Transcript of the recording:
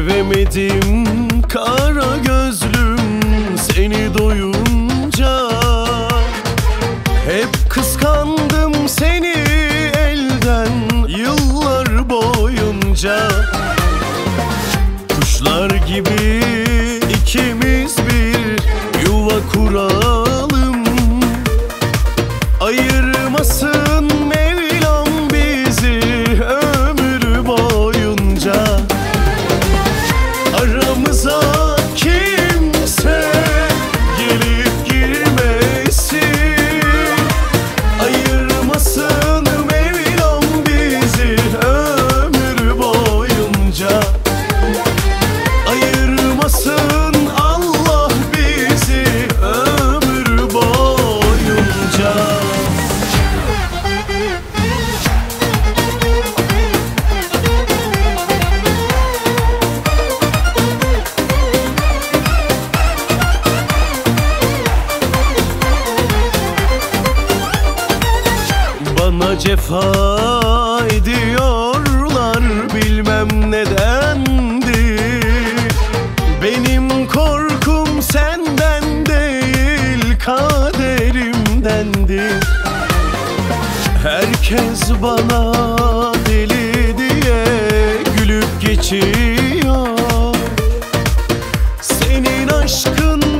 Sevemedim kara gözlüm seni doyunca. Hep kıskandım seni elden yıllar boyunca. Kuşlar gibi ikimiz bir yuva kuralım. Ayırmasın Mevlam bizi ömür boyunca. Aramıza kimse gelip girmesin. Ayırmasın Mevlam bizi ömür boyunca. Ayırmasın Allah bizi ömür boyunca. Bana cefa ediyorlar bilmem nedendir. Benim korkum senden değil kaderimdendir. Herkes bana deli diye gülüp geçiyor. Senin aşkın